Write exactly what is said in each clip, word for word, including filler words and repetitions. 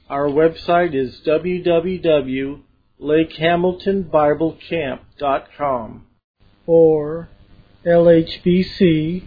Our website is w w w dot lake hamilton bible camp dot com or l h b c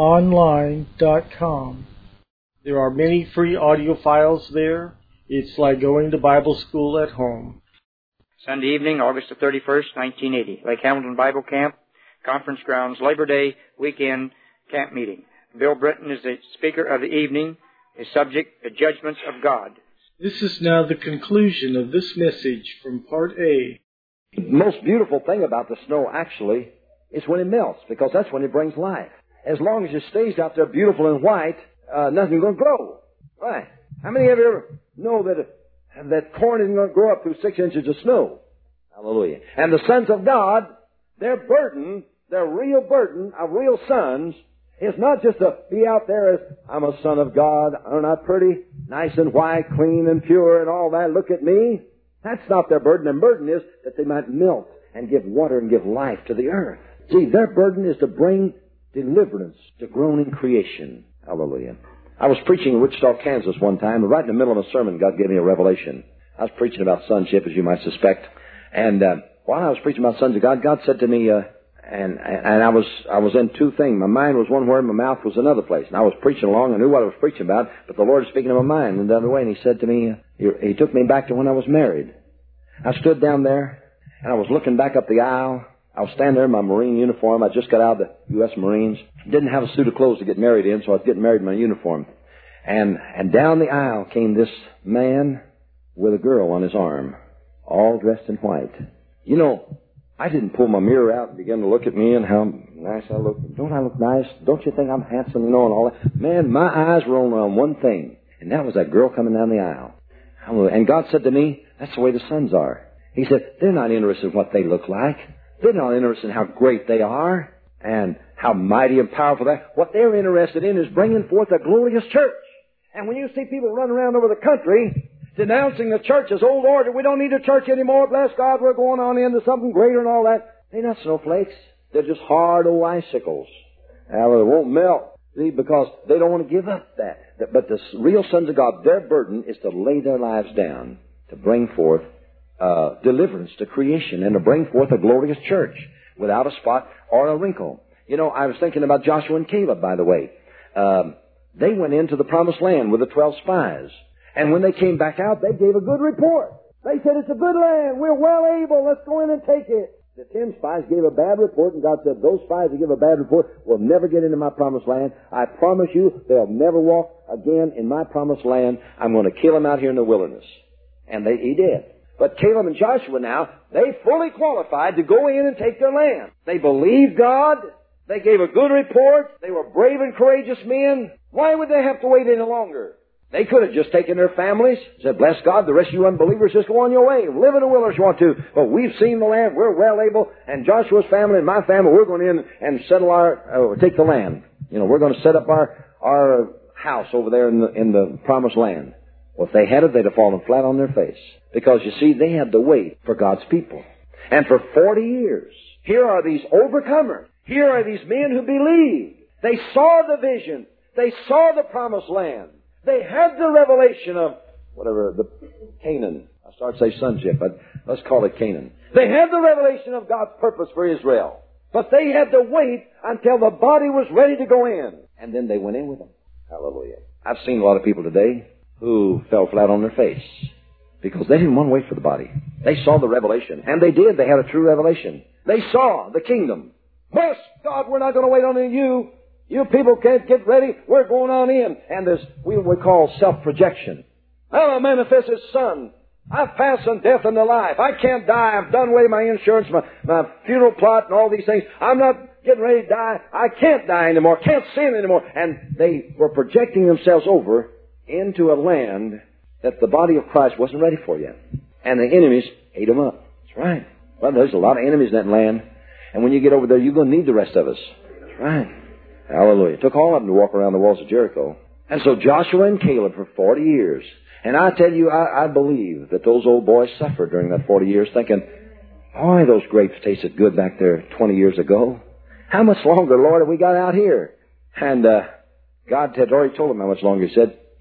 online dot com. There are many free audio files there. It's like going to Bible school at home. Sunday evening, August the thirty-first, nineteen eighty. Lake Hamilton Bible Camp, Conference Grounds, Labor Day weekend camp meeting. Bill Britton is the speaker of the evening. His subject, the judgments of God. This is now the conclusion of this message from Part A. The most beautiful thing about the snow, actually, is when it melts, because that's when it brings life. As long as it stays out there beautiful and white, uh, nothing's going to grow. Right. How many of you ever know that, that corn isn't going to grow up through six inches of snow? Hallelujah. And the sons of God, their burden, their real burden of real sons, is not just to be out there as, I'm a son of God, aren't I pretty? Nice and white, clean and pure and all that. Look at me. That's not their burden. Their burden is that they might melt and give water and give life to the earth. See, their burden is to bring deliverance to groaning creation. Hallelujah. I was preaching in Wichita, Kansas one time, and right in the middle of a sermon, God gave me a revelation. I was preaching about sonship, as you might suspect. And uh, while I was preaching about sons of God, God said to me, uh, And, and I was, I was in two things. My mind was one where my mouth was another place. And I was preaching along. I knew what I was preaching about, but the Lord was speaking to my mind in the other way. And He said to me, he, he took me back to when I was married. I stood down there and I was looking back up the aisle. I was standing there in my Marine uniform. I just got out of the U S Marines. Didn't have a suit of clothes to get married in, so I was getting married in my uniform. And, and down the aisle came this man with a girl on his arm, all dressed in white. You know, I didn't pull my mirror out and begin to look at me and how nice I look. Don't I look nice? Don't you think I'm handsome, you know, and all that? Man, my eyes were only on one thing, and that was that girl coming down the aisle. And God said to me, that's the way the sons are. He said, they're not interested in what they look like. They're not interested in how great they are and how mighty and powerful they are. What they're interested in is bringing forth a glorious church. And when you see people run around over the country denouncing the church as old order, we don't need a church anymore, bless God, we're going on into something greater and all that. They're not snowflakes. They're just hard old icicles. Now, they won't melt, see, because they don't want to give up that. But the real sons of God, their burden is to lay their lives down, to bring forth uh, deliverance to creation, and to bring forth a glorious church without a spot or a wrinkle. You know, I was thinking about Joshua and Caleb, by the way. Um, they went into the promised land with the twelve spies. And when they came back out, they gave a good report. They said, it's a good land. We're well able. Let's go in and take it. The ten spies gave a bad report, and God said, those spies that give a bad report will never get into my promised land. I promise you, they'll never walk again in my promised land. I'm going to kill them out here in the wilderness. And they, he did. But Caleb and Joshua now, they fully qualified to go in and take their land. They believed God. They gave a good report. They were brave and courageous men. Why would they have to wait any longer? They could have just taken their families, said, bless God, the rest of you unbelievers, just go on your way. Live in the wilderness if you want to. But we've seen the land. We're well able. And Joshua's family and my family, we're going in and settle our, uh, take the land. You know, we're going to set up our, our house over there in the, in the promised land. Well, if they had it, they'd have fallen flat on their face. Because, you see, they had to wait for God's people. And for forty years, here are these overcomers. Here are these men who believed. They saw the vision. They saw the promised land. They had the revelation of, whatever, the Canaan. I start to say sonship, but let's call it Canaan. They had the revelation of God's purpose for Israel. But they had to wait until the body was ready to go in. And then they went in with them. Hallelujah. I've seen a lot of people today who fell flat on their face because they didn't want to wait for the body. They saw the revelation. And they did. They had a true revelation. They saw the kingdom. Bless God, we're not going to wait on you. You people can't get ready. We're going on in. And there's what we call self-projection. I'll manifest His Son. I've passed from death into life. I can't die. I've done away my insurance, my, my funeral plot, and all these things. I'm not getting ready to die. I can't die anymore. Can't sin anymore. And they were projecting themselves over into a land that the body of Christ wasn't ready for yet. And the enemies ate them up. That's right. Well, there's a lot of enemies in that land. And when you get over there, you're going to need the rest of us. That's right. Hallelujah. It took all of them to walk around the walls of Jericho. And so Joshua and Caleb for forty years. And I tell you, I, I believe that those old boys suffered during that forty years thinking, boy, those grapes tasted good back there twenty years ago. How much longer, Lord, have we got out here? And uh, God had already told them how much longer. He said,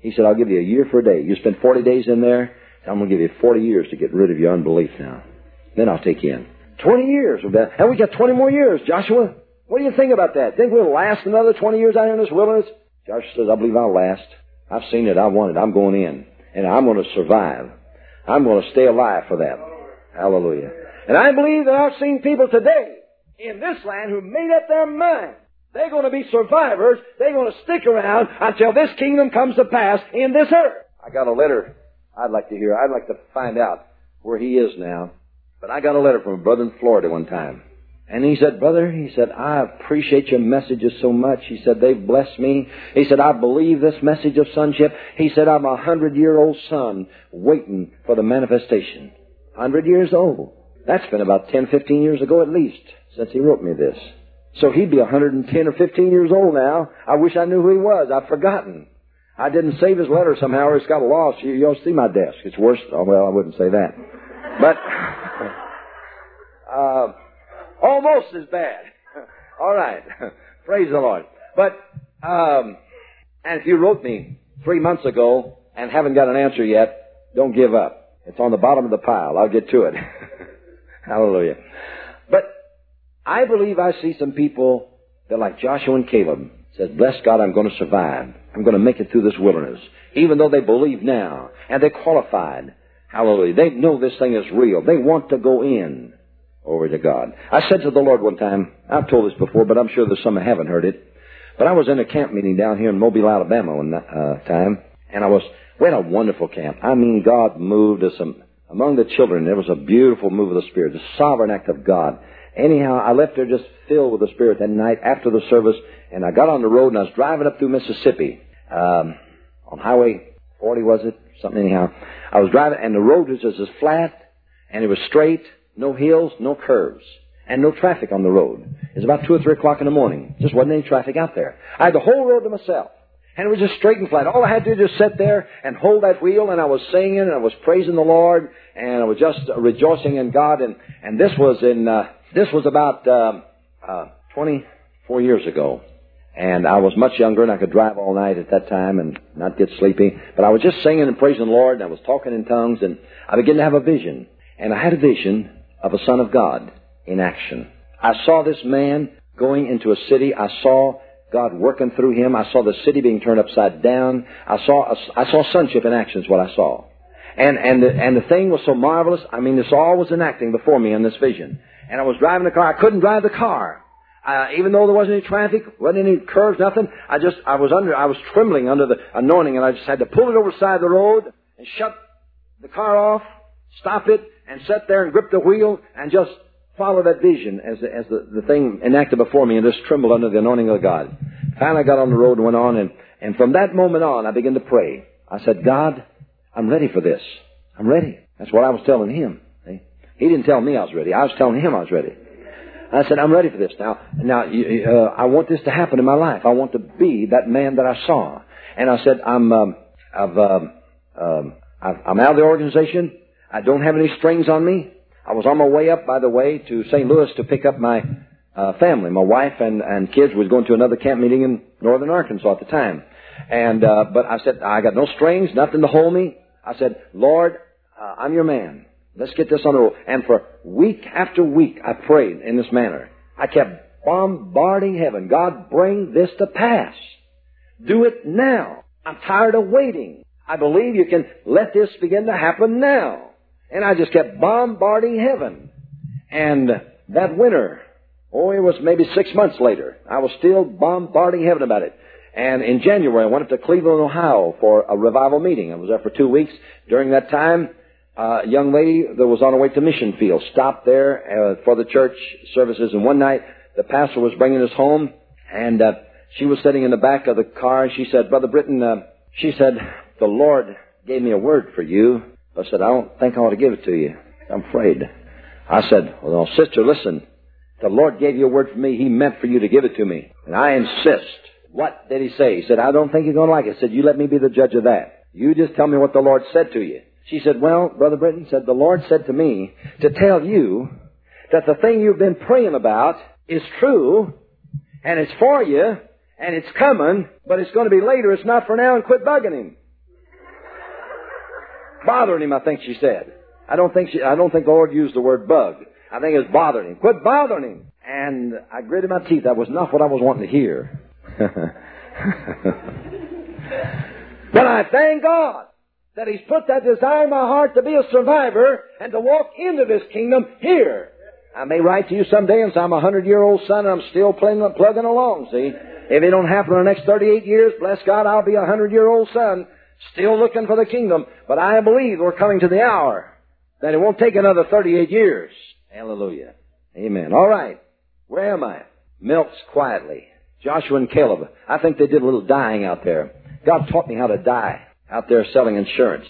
He said, I'll give you a year for a day. You spend forty days in there, I'm going to give you forty years to get rid of your unbelief now. Then I'll take you in. twenty years. And we got twenty more years, Joshua. What do you think about that? Think we'll last another twenty years out here in this wilderness? Joshua says, I believe I'll last. I've seen it. I want it. I'm going in. And I'm going to survive. I'm going to stay alive for that. Hallelujah. And I believe that I've seen people today in this land who made up their mind. They're going to be survivors. They're going to stick around until this kingdom comes to pass in this earth. I got a letter I'd like to hear. I'd like to find out where he is now. But I got a letter from a brother in Florida one time. And he said, brother, he said, I appreciate your messages so much. He said, they've blessed me. He said, I believe this message of sonship. He said, I'm a hundred-year-old son waiting for the manifestation. Hundred years old. That's been about ten, fifteen years ago at least since he wrote me this. So he'd be one hundred ten or fifteen years old now. I wish I knew who he was. I've forgotten. I didn't save his letter somehow, or it's got lost. You, you'll see my desk. It's worse. Oh, well, I wouldn't say that. But uh, almost as bad. All right. Praise the Lord. But, um, and if you wrote me three months ago and haven't got an answer yet, don't give up. It's on the bottom of the pile. I'll get to it. Hallelujah. But I believe I see some people that, like Joshua and Caleb, said, bless God, I'm going to survive. I'm going to make it through this wilderness. Even though they believe now, and they're qualified. Hallelujah. They know this thing is real. They want to go in. Over to God. I said to the Lord one time, I've told this before, but I'm sure there's some that haven't heard it. But I was in a camp meeting down here in Mobile, Alabama one uh, time. And I was, we had a wonderful camp. I mean, God moved us um, among the children. There was a beautiful move of the Spirit, the sovereign act of God. Anyhow, I left there just filled with the Spirit that night after the service. And I got on the road and I was driving up through Mississippi. Um, on Highway forty, was it? Something anyhow. I was driving and the road was just as flat and it was straight. No hills, no curves, and no traffic on the road. It was about two or three o'clock in the morning. Just wasn't any traffic out there. I had the whole road to myself, and it was just straight and flat. All I had to do was just sit there and hold that wheel, and I was singing, and I was praising the Lord, and I was just rejoicing in God. And, and this was in uh, this was about uh, uh, twenty-four years ago, and I was much younger, and I could drive all night at that time and not get sleepy. But I was just singing and praising the Lord, and I was talking in tongues, and I began to have a vision, and I had a vision of a Son of God in action. I saw this man going into a city. I saw God working through him. I saw the city being turned upside down. I saw a, I saw sonship in action is what I saw. And and the, and the thing was so marvelous. I mean, this all was enacting before me in this vision. And I was driving the car. I couldn't drive the car. Uh, even though there wasn't any traffic, wasn't any curves, nothing. I just, I was under, I was trembling under the anointing, and I just had to pull it over the side of the road and shut the car off, stop it, and sit there and grip the wheel and just follow that vision as the, as the, the thing enacted before me and just trembled under the anointing of God. Finally I got on the road and went on, and, and from that moment on I began to pray. I said, God, I'm ready for this. I'm ready. That's what I was telling him. See? He didn't tell me I was ready. I was telling him I was ready. I said, I'm ready for this. Now, now uh, I want this to happen in my life. I want to be that man that I saw. And I said, I'm, um, I've, um, um, I've, I'm out of the organization. I don't have any strings on me. I was on my way up, by the way, to Saint Louis to pick up my uh, family. My wife and, and kids was going to another camp meeting in northern Arkansas at the time. And uh, but I said, I got no strings, nothing to hold me. I said, Lord, uh, I'm your man. Let's get this on the road. And for week after week, I prayed in this manner. I kept bombarding heaven. God, bring this to pass. Do it now. I'm tired of waiting. I believe you can let this begin to happen now. And I just kept bombarding heaven. And that winter, oh, it was maybe six months later, I was still bombarding heaven about it. And in January, I went up to Cleveland, Ohio for a revival meeting. I was there for two weeks. During that time, uh, a young lady that was on her way to Mission Field stopped there uh, for the church services. And one night, the pastor was bringing us home, and uh, she was sitting in the back of the car. She said, Brother Britton, uh, she said, the Lord gave me a word for you. I said, I don't think I ought to give it to you. I'm afraid. I said, well, sister, listen. The Lord gave you a word for me. He meant for you to give it to me. And I insist. What did he say? He said, I don't think you're going to like it. I said, you let me be the judge of that. You just tell me what the Lord said to you. She said, well, Brother Britton, said, the Lord said to me to tell you that the thing you've been praying about is true, and it's for you, and it's coming, but it's going to be later. It's not for now, and quit bugging him. Bothering him, I think she said. I don't think she, I don't think the Lord used the word bug. I think it was bothering him. Quit bothering him. And I gritted my teeth. That was not what I was wanting to hear. But I thank God that He's put that desire in my heart to be a survivor and to walk into this kingdom here. I may write to you someday and say I'm a hundred-year-old son and I'm still playing, plugging along, see. If it don't happen in the next thirty-eight years, bless God, I'll be a hundred-year-old son still looking for the kingdom. But I believe we're coming to the hour that it won't take another thirty-eight years. Hallelujah. Amen. All right. Where am I? Milks quietly. Joshua and Caleb. I think they did a little dying out there. God taught me how to die out there selling insurance.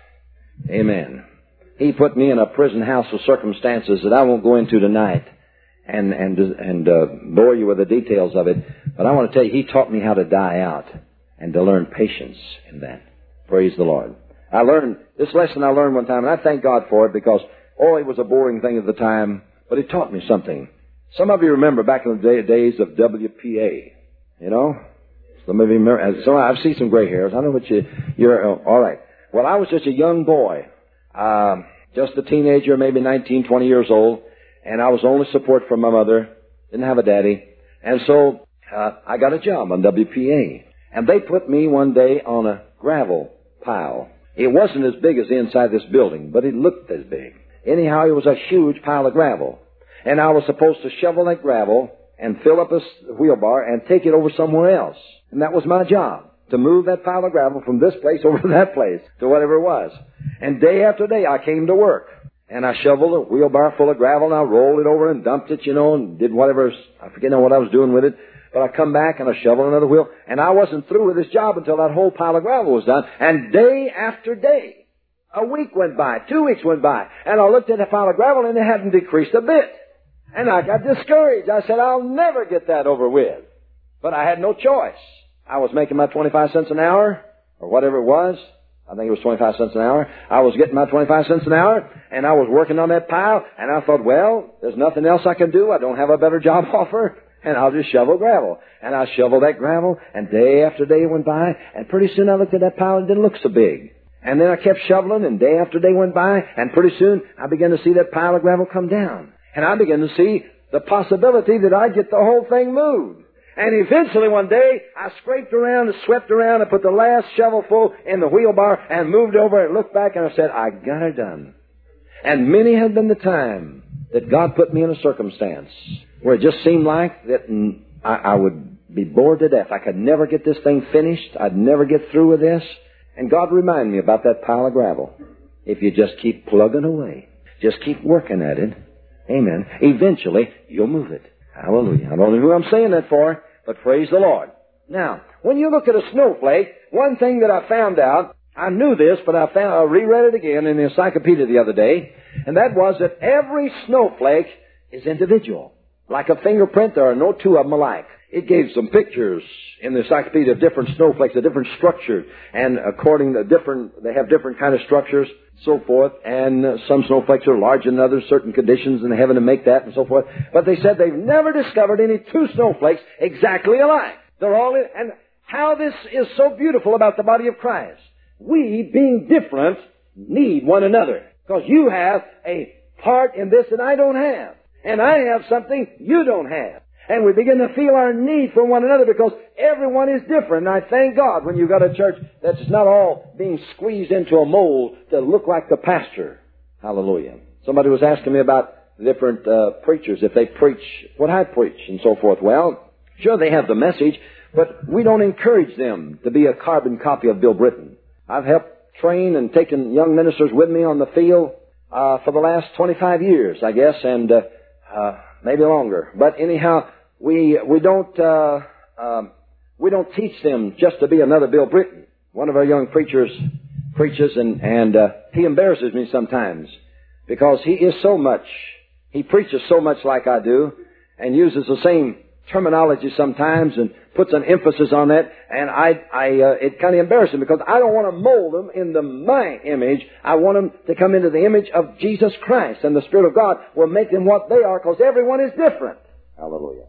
Amen. He put me in a prison house with circumstances that I won't go into tonight and and and uh, bore you with the details of it. But I want to tell you, He taught me how to die out and to learn patience in that. Praise the Lord. I learned this lesson I learned one time, and I thank God for it because, oh, it was a boring thing at the time, but it taught me something. Some of you remember back in the day, days of W P A, you know? Some of you remember. So I've seen some gray hairs. I know what you, you're, oh, all right. Well, I was just a young boy, um, just a teenager, maybe nineteen, twenty years old, and I was only support from my mother, didn't have a daddy, and so uh, I got a job on W P A. And they put me one day on a gravel pile. It wasn't as big as the inside of this building, but it looked as big. Anyhow, it was a huge pile of gravel. And I was supposed to shovel that gravel and fill up a wheelbarrow and take it over somewhere else. And that was my job, to move that pile of gravel from this place over to that place, to whatever it was. And day after day, I came to work. And I shoveled a wheelbarrow full of gravel, and I rolled it over and dumped it, you know, and did whatever, I forget now what I was doing with it. But I come back and I shoveled another wheel. And I wasn't through with this job until that whole pile of gravel was done. And day after day, a week went by, two weeks went by, and I looked at the pile of gravel and it hadn't decreased a bit. And I got discouraged. I said, I'll never get that over with. But I had no choice. I was making my twenty-five cents an hour, or whatever it was. I think it was twenty-five cents an hour. I was getting my twenty-five cents an hour, and I was working on that pile, and I thought, well, there's nothing else I can do. I don't have a better job offer, and I'll just shovel gravel. And I shoveled that gravel, and day after day went by, and pretty soon I looked at that pile and it didn't look so big. And then I kept shoveling, and day after day went by, and pretty soon I began to see that pile of gravel come down. And I began to see the possibility that I'd get the whole thing moved. And eventually one day, I scraped around and swept around and put the last shovelful in the wheelbarrow and moved over and looked back and I said, I got it done. And many had been the time that God put me in a circumstance where it just seemed like that I, I would be bored to death. I could never get this thing finished. I'd never get through with this. And God reminded me about that pile of gravel. If you just keep plugging away, just keep working at it, amen, eventually you'll move it. Hallelujah. I don't know who I'm saying that for, but praise the Lord. Now, when you look at a snowflake, one thing that I found out, I knew this, but I found, I reread it again in the encyclopedia the other day, and that was that every snowflake is individual. Like a fingerprint, there are no two of them alike. It gave some pictures in the encyclopedia of different snowflakes, a different structure, and according to different, they have different kind of structures, so forth, and uh, some snowflakes are larger than others, certain conditions in heaven to make that, and so forth. But they said they've never discovered any two snowflakes exactly alike. They're all in, and how this is so beautiful about the body of Christ. We, being different, need one another. Because you have a part in this that I don't have. And I have something you don't have. And we begin to feel our need for one another because everyone is different. And I thank God when you've got a church that's not all being squeezed into a mold to look like the pastor. Hallelujah. Somebody was asking me about different uh, preachers, if they preach what I preach and so forth. Well, sure, they have the message, but we don't encourage them to be a carbon copy of Bill Britton. I've helped train and taken young ministers with me on the field uh, for the last twenty-five years, I guess, and uh, uh, maybe longer. But anyhow, we we don't uh, uh, we don't teach them just to be another Bill Britton. One of our young preachers preaches, and and uh, he embarrasses me sometimes because he is so much. He preaches so much like I do, and uses the same terminology sometimes, and puts an emphasis on that. And I, I, uh, it kind of embarrasses me because I don't want to mold them into my image. I want them to come into the image of Jesus Christ, and the Spirit of God will make them what they are, because everyone is different. Hallelujah.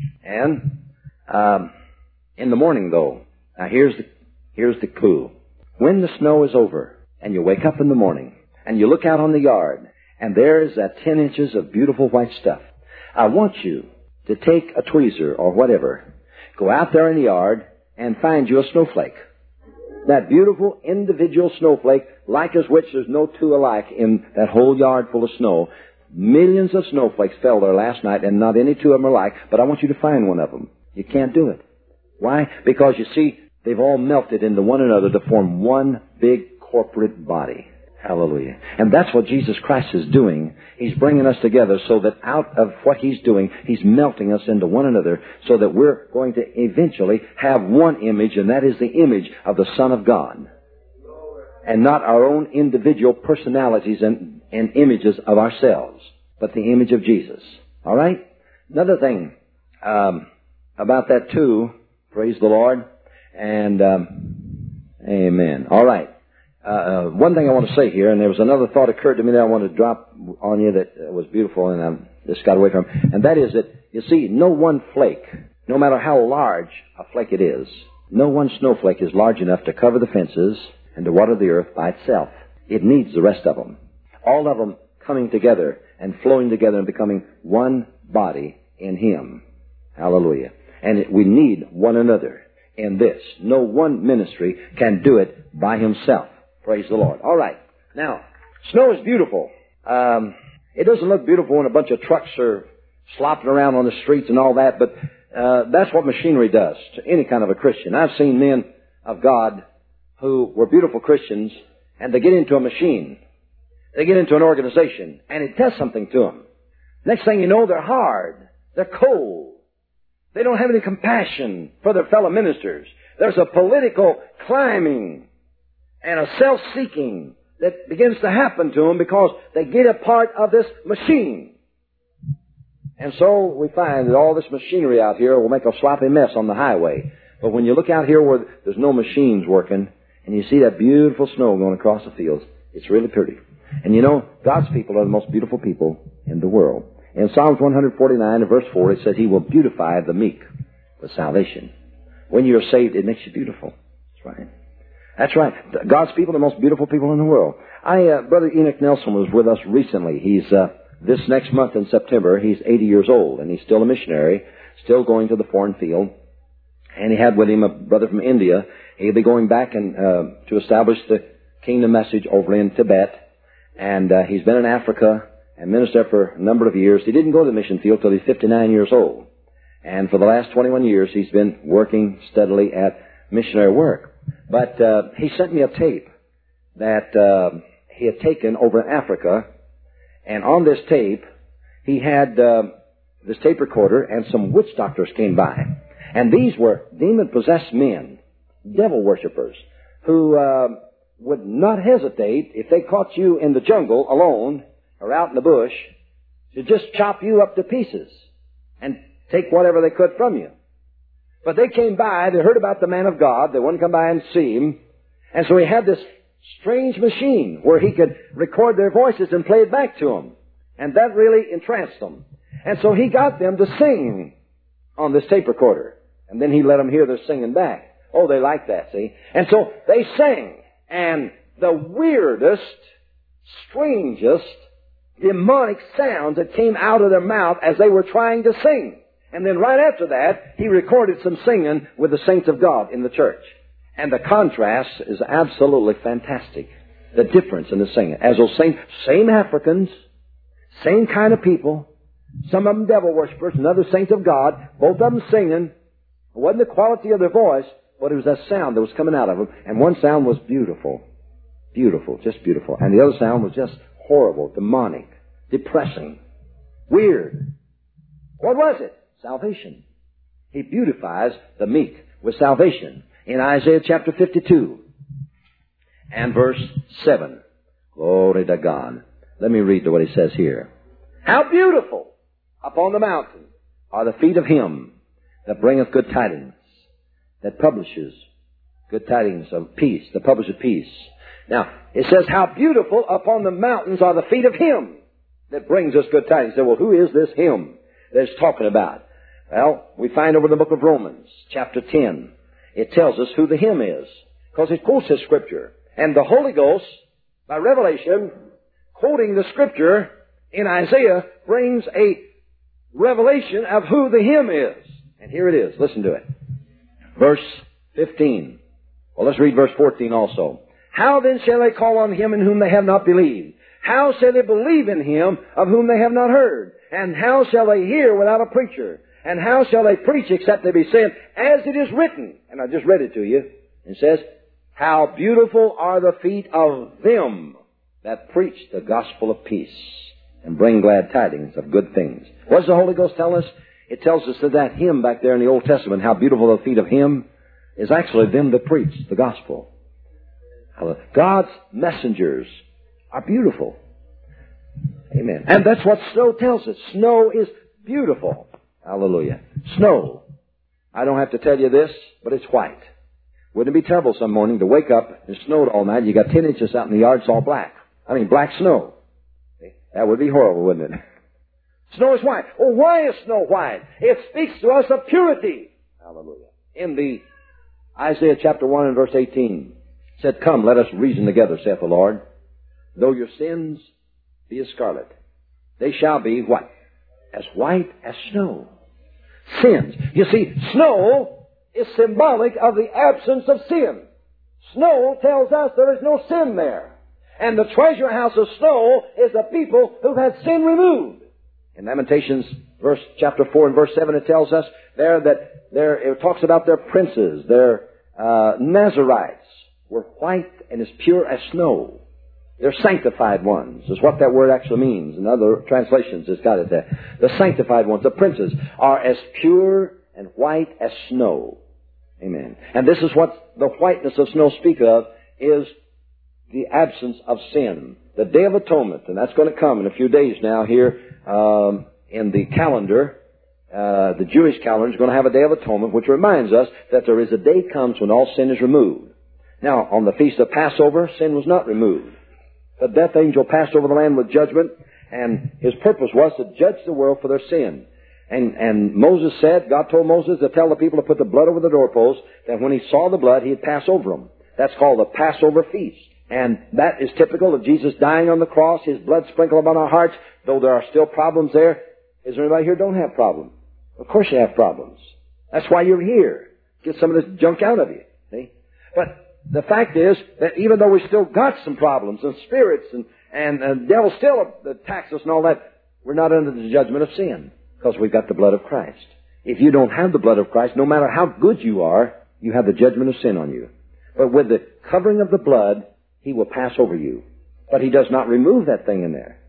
And um, in the morning, though, now here's the here's the clue. When the snow is over, And you wake up in the morning, and you look out on the yard, and there's that ten inches of beautiful white stuff. I want you to take a tweezer or whatever, go out there in the yard, and find you a snowflake. That beautiful individual snowflake, like as which there's no two alike in that whole yard full of snow. Millions of snowflakes fell there last night, and not any two of them are alike, but I want you to find one of them. You can't do it. Why? Because, you see, they've all melted into one another to form one big corporate body. Hallelujah. And that's what Jesus Christ is doing. He's bringing us together so that out of what He's doing, He's melting us into one another so that we're going to eventually have one image, and that is the image of the Son of God. And not our own individual personalities and, and images of ourselves, but the image of Jesus. All right? Another thing um, about that too, praise the Lord, and um, amen. All right. Uh, one thing I want to say here, and there was another thought occurred to me that I wanted to drop on you that uh, was beautiful, and um, this got away from, and that is that, you see, no one flake, no matter how large a flake it is, no one snowflake is large enough to cover the fences and to water the earth by itself. It needs the rest of them. All of them coming together and flowing together and becoming one body in Him. Hallelujah. And it, we need one another in this. No one ministry can do it by himself. Praise the Lord. All right. Now, snow is beautiful. Um, it doesn't look beautiful when a bunch of trucks are slopping around on the streets and all that, but uh, that's what machinery does to any kind of a Christian. I've seen men of God who were beautiful Christians, and they get into a machine. They get into an organization, and it does something to them. Next thing you know, they're hard. They're cold. They don't have any compassion for their fellow ministers. There's a political climbing and a self-seeking that begins to happen to them because they get a part of this machine. And so we find that all this machinery out here will make a sloppy mess on the highway. But when you look out here where there's no machines working, and you see that beautiful snow going across the fields, it's really pretty. And you know, God's people are the most beautiful people in the world. In Psalms one forty-nine, verse four, it says, He will beautify the meek with salvation. When you're saved, it makes you beautiful. That's right. That's right. God's people are the most beautiful people in the world. I, uh, Brother Enoch Nelson was with us recently. He's, uh, this next month in September, he's eighty years old, and he's still a missionary, still going to the foreign field. And he had with him a brother from India. He'll be going back and, uh, to establish the kingdom message over in Tibet. And, uh, he's been in Africa and ministered for a number of years. He didn't go to the mission field till he's fifty-nine years old. And for the last twenty-one years, he's been working steadily at missionary work. But uh, he sent me a tape that uh, he had taken over in Africa. And on this tape, he had uh, this tape recorder, and some witch doctors came by. And these were demon-possessed men, devil worshippers, who uh, would not hesitate, if they caught you in the jungle alone or out in the bush, to just chop you up to pieces and take whatever they could from you. But they came by, they heard about the man of God, they wouldn't come by and see him, and so he had this strange machine where he could record their voices and play it back to them. And that really entranced them. And so he got them to sing on this tape recorder. And then he let them hear their singing back. Oh, they liked that, see? And so they sang. And the weirdest, strangest, demonic sounds that came out of their mouth as they were trying to sing. And then right after that, he recorded some singing with the saints of God in the church. And the contrast is absolutely fantastic. The difference in the singing. As those same, same Africans, same kind of people, some of them devil worshippers and other saints of God, both of them singing. It wasn't the quality of their voice, but it was that sound that was coming out of them. And one sound was beautiful. Beautiful, just beautiful. And the other sound was just horrible, demonic, depressing, weird. What was it? Salvation. He beautifies the meek with salvation. In Isaiah chapter fifty-two and verse seven. Glory to God. Let me read what he says here. How beautiful upon the mountain are the feet of him that bringeth good tidings, that publishes good tidings of peace, that publishes peace. Now, it says, how beautiful upon the mountains are the feet of him that brings us good tidings. So, well, who is this him that it's talking about? Well, we find over in the book of Romans, chapter ten, it tells us who the him is, because it quotes his scripture. And the Holy Ghost by revelation, quoting the Scripture in Isaiah, brings a revelation of who the Him is. And here it is. Listen to it. Verse fifteen. Well, let's read verse fourteen also. How then shall they call on Him in whom they have not believed? How shall they believe in Him of whom they have not heard? And how shall they hear without a preacher? And how shall they preach except they be sent? As it is written, and I just read it to you, it says, how beautiful are the feet of them that preach the gospel of peace and bring glad tidings of good things. What does the Holy Ghost tell us? It tells us that that hymn back there in the Old Testament, how beautiful the feet of Him, is actually them that preach the gospel. God's messengers are beautiful. Amen. And that's what snow tells us. Snow is beautiful. Hallelujah. Snow. I don't have to tell you this, but it's white. Wouldn't it be terrible some morning to wake up and it snowed all night, you got ten inches out in the yard, it's all black. I mean, black snow. That would be horrible, wouldn't it? Snow is white. Oh, why is snow white? It speaks to us of purity. Hallelujah. In the Isaiah chapter one and verse eighteen, it said, come, let us reason together, saith the Lord. Though your sins be as scarlet, they shall be what? As white as snow. Sins. You see, snow is symbolic of the absence of sin. Snow tells us there is no sin there. And the treasure house of snow is the people who've had sin removed. In Lamentations, verse chapter four and verse seven, it tells us there that there it talks about their princes, their uh, Nazarites were white and as pure as snow. They're sanctified ones, is what that word actually means. In other translations, it's got it there. The sanctified ones, the princes, are as pure and white as snow. Amen. And this is what the whiteness of snow speaks of, is the absence of sin. The Day of Atonement, and that's going to come in a few days now here um, in the calendar. Uh, the Jewish calendar is going to have a Day of Atonement, which reminds us that there is a day comes when all sin is removed. Now, on the Feast of Passover, sin was not removed. The death angel passed over the land with judgment, and his purpose was to judge the world for their sin. And, and Moses said, God told Moses to tell the people to put the blood over the doorposts, that when he saw the blood, he'd pass over them. That's called the Passover feast. And that is typical of Jesus dying on the cross, His blood sprinkled upon our hearts, though there are still problems there. Is there anybody here who don't have problems? Of course you have problems. That's why you're here. Get some of this junk out of you. See? But the fact is that even though we still got some problems and spirits and, and, and the devil still attacks us and all that, we're not under the judgment of sin because we've got the blood of Christ. If you don't have the blood of Christ, no matter how good you are, you have the judgment of sin on you. But with the covering of the blood, He will pass over you. But He does not remove that thing in there.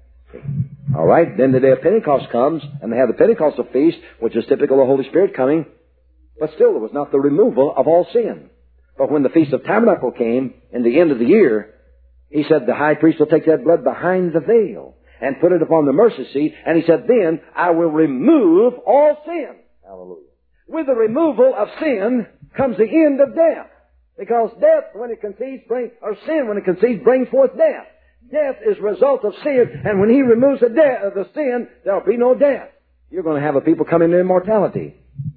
All right? Then the day of Pentecost comes, and they have the Pentecostal feast, which is typical of the Holy Spirit coming. But still, there was not the removal of all sin. But when the Feast of Tabernacle came, in the end of the year, He said the high priest will take that blood behind the veil and put it upon the mercy seat. And He said, then I will remove all sin. Hallelujah. With the removal of sin comes the end of death. Because death, when it conceives, bring, or sin, when it conceives, brings forth death. Death is a result of sin, and when He removes the, de- the sin, there'll be no death. You're going to have a people come into immortality.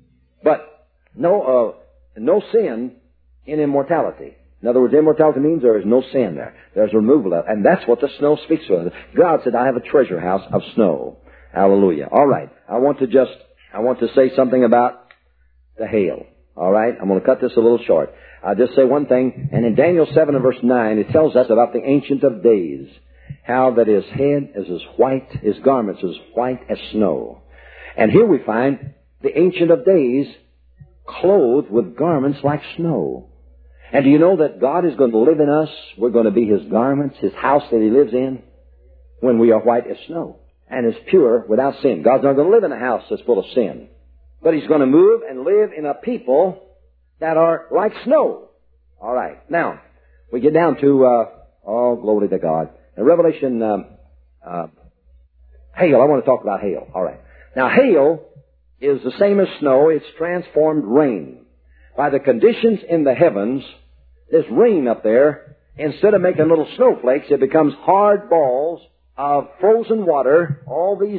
But no, uh, no sin in immortality. In other words, immortality means there is no sin there. There's removal of it. And that's what the snow speaks of. God said, I have a treasure house of snow. Hallelujah. All right. I want to just, I want to say something about the hail. All right. I'm going to cut this a little short. I'll just say one thing. And in Daniel seven and verse nine, it tells us about the Ancient of Days. How that his head is as white, his garments as white as snow. And here we find the Ancient of Days clothed with garments like snow. And do you know that God is going to live in us? We're going to be His garments, His house that He lives in, when we are white as snow and as pure without sin. God's not going to live in a house that's full of sin. But He's going to move and live in a people that are like snow. All right. Now, we get down to, uh, oh, glory to God. In Revelation, um, uh, hail. I want to talk about hail. All right. Now, hail is the same as snow. It's transformed rain. By the conditions in the heavens, this rain up there, instead of making little snowflakes, it becomes hard balls of frozen water. All these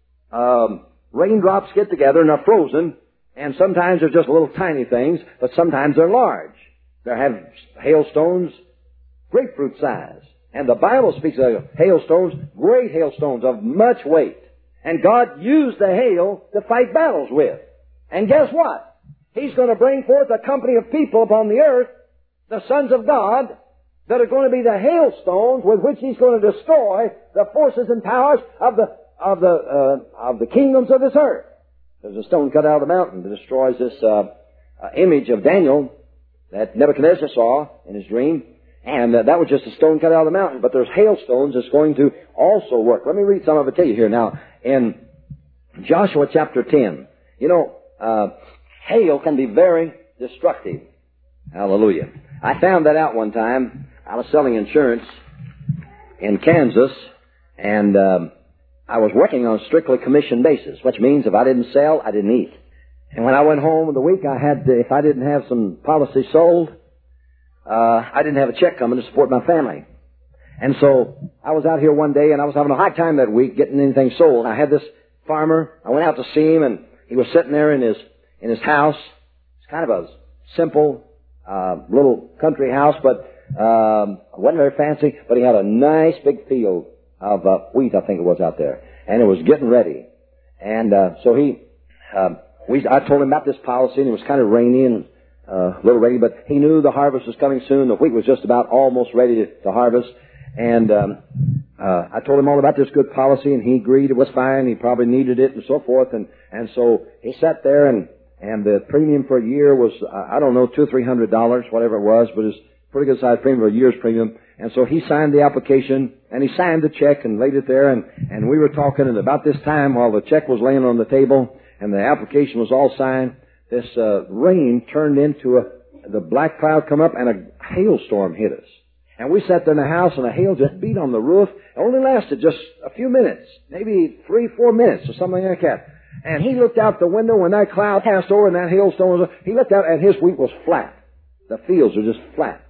um, raindrops get together and are frozen, and sometimes they're just little tiny things, but sometimes they're large. They have hailstones grapefruit size. And the Bible speaks of hailstones, great hailstones of much weight. And God used the hail to fight battles with. And guess what? He's going to bring forth a company of people upon the earth, the sons of God, that are going to be the hailstones with which He's going to destroy the forces and powers of the of the uh, of the kingdoms of this earth. There's a stone cut out of the mountain that destroys this uh, uh, image of Daniel that Nebuchadnezzar saw in his dream, and uh, that was just a stone cut out of the mountain. But there's hailstones that's going to also work. Let me read some of it to you here now. In Joshua chapter ten, you know, uh, hail can be very destructive. Hallelujah. I found that out one time. I was selling insurance in Kansas, and um, I was working on a strictly commission basis, which means if I didn't sell, I didn't eat. And when I went home in the week, I had to, if I didn't have some policy sold, uh, I didn't have a check coming to support my family. And so I was out here one day, and I was having a hard time that week getting anything sold. I had this farmer. I went out to see him, and he was sitting there in his in his house. It's kind of a simple uh, little country house, but um, wasn't very fancy. But he had a nice big field of uh, wheat, I think it was, out there, and it was getting ready. And uh, so he, uh, we, I told him about this policy, and it was kind of rainy and uh, a little rainy, but he knew the harvest was coming soon. The wheat was just about almost ready to, to harvest. And um, uh, I told him all about this good policy, and he agreed it was fine. He probably needed it, and so forth. And and so he sat there, and and the premium for a year was uh, I don't know two or three hundred dollars, whatever it was, but it's a pretty good sized premium for a year's premium. And so he signed the application, and he signed the check and laid it there. And and we were talking, and about this time, while the check was laying on the table and the application was all signed, this uh, rain turned into a the black cloud come up, and a hailstorm hit us. And we sat there in the house, and the hail just beat on the roof. It only lasted just a few minutes, maybe three, four minutes or something like that. And he looked out the window when that cloud passed over and that hailstone was, he looked out, and his wheat was flat. The fields were just flat.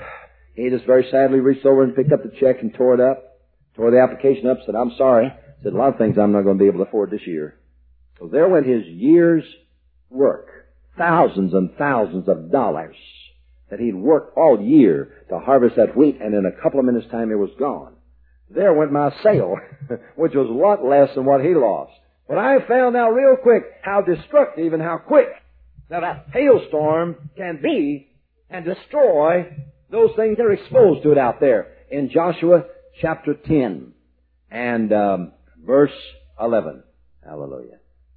He just very sadly reached over and picked up the check and tore it up, tore the application up, said, "I'm sorry." Said, "A lot of things I'm not going to be able to afford this year." So there went his year's work, thousands and thousands of dollars that he'd worked all year to harvest that wheat, and in a couple of minutes' time it was gone. There went my sale, which was a lot less than what he lost. But I found out real quick how destructive and how quick that a hailstorm can be and destroy those things that are exposed to it out there. In Joshua chapter ten and um, verse eleven. Hallelujah.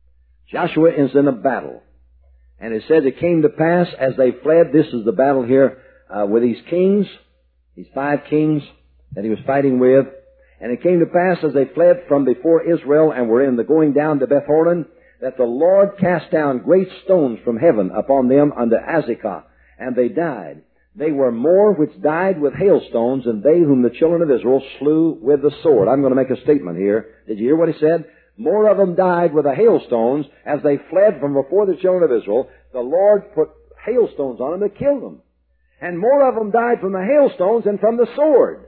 Joshua is in a battle. And it says it came to pass as they fled. This is the battle here uh, with these kings, these five kings that he was fighting with. And it came to pass as they fled from before Israel and were in the going down to Beth-horon, that the Lord cast down great stones from heaven upon them unto Azekah, and they died. They were more which died with hailstones than they whom the children of Israel slew with the sword. I'm going to make a statement here. Did you hear what he said? More of them died with the hailstones as they fled from before the children of Israel. The Lord put hailstones on them to kill them. And more of them died from the hailstones than from the sword.